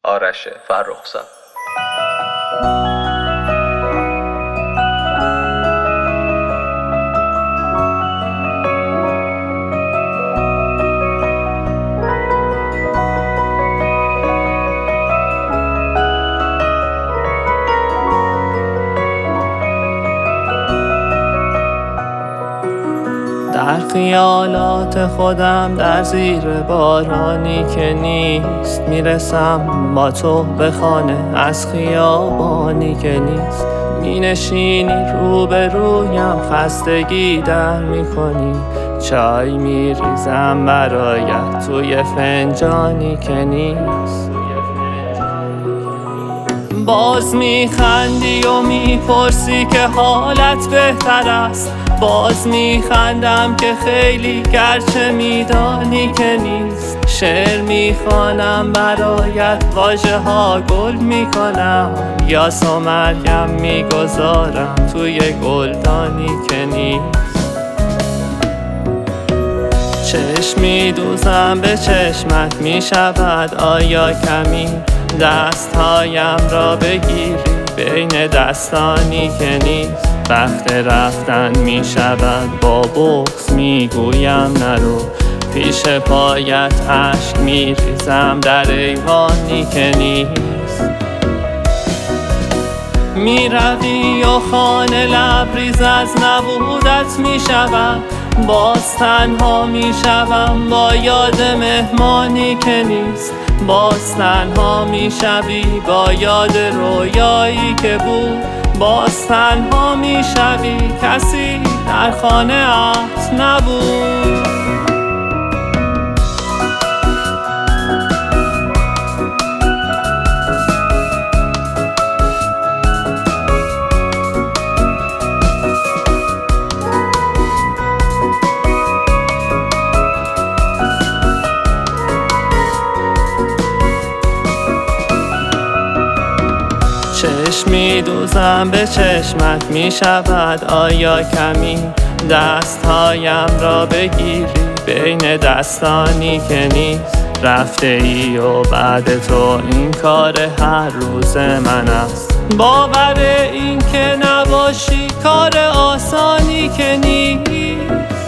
آرش فرخزاد. در خیالات خودم در زیر بارانی که نیست میرسم با تو به خانه از خیابانی که نیست. مینشینی روبرویم خستگی در میکنی، چای میریزم برایت توی فنجانی که نیست. باز میخندی و میپرسی که حالت بهتر است، باز میخندم که خیلی گرچه میدانی که نیست. شعر میخوانم برایت، واژه ها گل میکنم، یاس و مریم میگذارم توی گلدانی که نیست. چشم میدوزم به چشمت، میشود آیا کمی دستهایم را بگیری بین دستانی که نیست. وقت رفتن می شود، با بغض می گویم نرو، پیش پایت اشک می ریزم در ایوانی که نیست. می روی و خانه لبریز از نبودت می شود، باز تنها می شوم با یاد مهمانی که نیست. باز تنها می شوی با یاد رویایی که بود، باز تنها می شوی کسی در خانه ات نبود. چشم میدوزم به چشمت، میشود آیا کمی دستهایم را بگیری بین دستانی که نیست. رفته ای و بعد تو این کار هر روز من است، باور این که نباشی کار آسانی که نیست.